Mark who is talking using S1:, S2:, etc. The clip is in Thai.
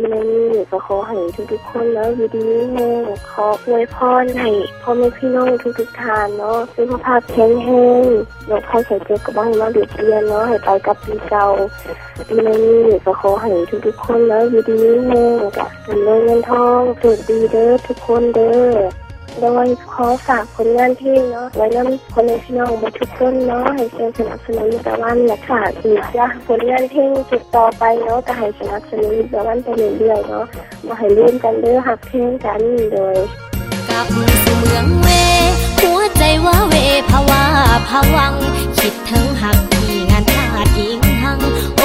S1: ในนี้ก็ขอให้ทุกๆคนแล้วอยู่ดีแม่ขออวยพรให้พ่อแม่พี่น้องทุกๆท่านเนาะสุขภาพแข็งแรงโรคภัยไข้เจ็บก็บ่ให้มาเบียดเบียนเนาะให้ไปกับปีเก่าในนี้ก็ขอให้ทุกๆคนแล้วอยู่ดีแม่ก็เงินทองโชคดีเด้อทุกคนเด้อแล้ววันขอฝากผลงานเพลงเนาะไว้นำคนในพี่น้องหมดทุกคนเนาะให้สนับสนุนแต่ว่าอยากฝากอีกว่าผลงานเพลงติดต่อไปเนาะก็ให้สนับสนุนแต่ว่าไปเรื่อยๆเนาะบ่ให้ลืมกันเด้อฮักเพลงกันโดย
S2: กับสู่เมืองเวหัวใจว่าเวภาวะผวังคิดถึงหักที่งานทาดยิงหัง